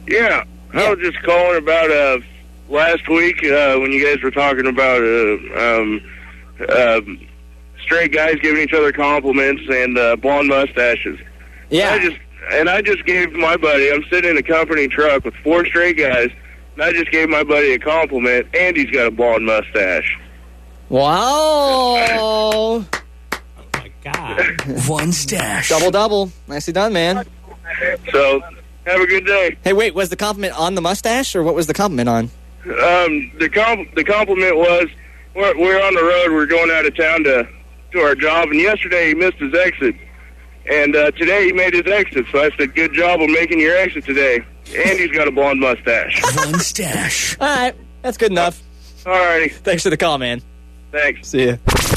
Yeah, I was just calling about last week when you guys were talking about straight guys giving each other compliments and blonde mustaches. Yeah. I just gave my buddy, I'm sitting in a company truck with 4 straight guys, and I just gave my buddy a compliment, and he's got a blonde mustache. Wow. Oh, my God. One stash. Double. Nicely done, man. So, have a good day. Hey, wait, was the compliment on the mustache, or what was the compliment on? The compliment was, we're on the road, we're going out of town to our job, and yesterday he missed his exit. And today he made his exit, so I said, good job on making your exit today. And he's got a blonde mustache. One stash. All right, that's good enough. All righty. Thanks for the call, man. Thanks. See ya.